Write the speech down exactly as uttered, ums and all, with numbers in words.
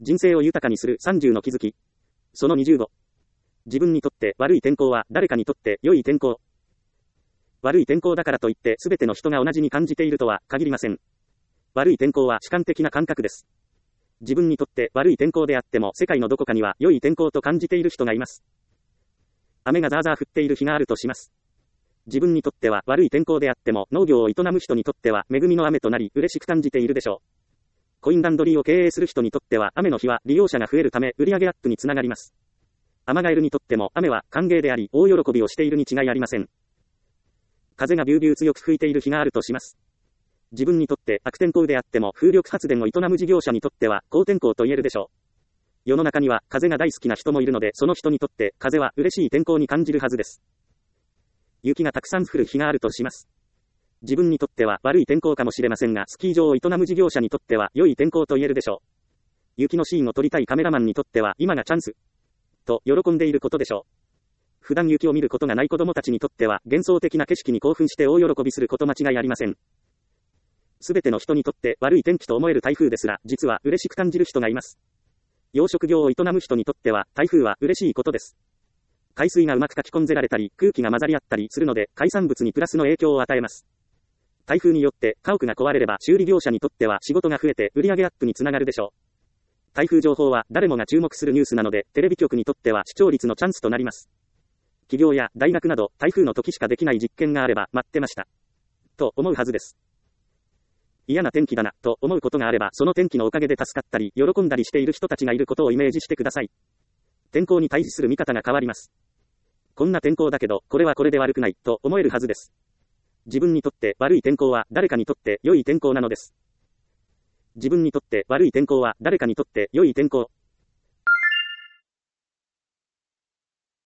人生を豊かにするさんじゅうの気づき。そのにじゅうご。自分にとって悪い天候は誰かにとって良い天候。悪い天候だからといって全ての人が同じに感じているとは限りません。悪い天候は主観的な感覚です。自分にとって悪い天候であっても世界のどこかには良い天候と感じている人がいます。雨がザーザー降っている日があるとします。自分にとっては悪い天候であっても農業を営む人にとっては恵みの雨となり嬉しく感じているでしょう。コインランドリーを経営する人にとっては雨の日は利用者が増えるため売上アップにつながります。アマガエルにとっても雨は歓迎であり大喜びをしているに違いありません。風がビュービュー強く吹いている日があるとします。自分にとって悪天候であっても風力発電を営む事業者にとっては好天候と言えるでしょう。世の中には風が大好きな人もいるのでその人にとって風は嬉しい天候に感じるはずです。雪がたくさん降る日があるとします。自分にとっては悪い天候かもしれませんがスキー場を営む事業者にとっては良い天候と言えるでしょう。雪のシーンを撮りたいカメラマンにとっては今がチャンスと喜んでいることでしょう。普段雪を見ることがない子供たちにとっては幻想的な景色に興奮して大喜びすること間違いありません。すべての人にとって悪い天気と思える台風ですら実は嬉しく感じる人がいます。養殖業を営む人にとっては台風は嬉しいことです。海水がうまくかき込んぜられたり空気が混ざり合ったりするので海産物にプラスの影響を与えます。台風によって家屋が壊れれば修理業者にとっては仕事が増えて売上アップにつながるでしょう。台風情報は誰もが注目するニュースなのでテレビ局にとっては視聴率のチャンスとなります。企業や大学など台風の時しかできない実験があれば待ってましたと思うはずです。嫌な天気だなと思うことがあればその天気のおかげで助かったり喜んだりしている人たちがいることをイメージしてください。天候に対峙する見方が変わります。こんな天候だけどこれはこれで悪くないと思えるはずです。自分にとって悪い天候は誰かにとって良い天候なのです。自分にとって悪い天候は誰かにとって良い天候。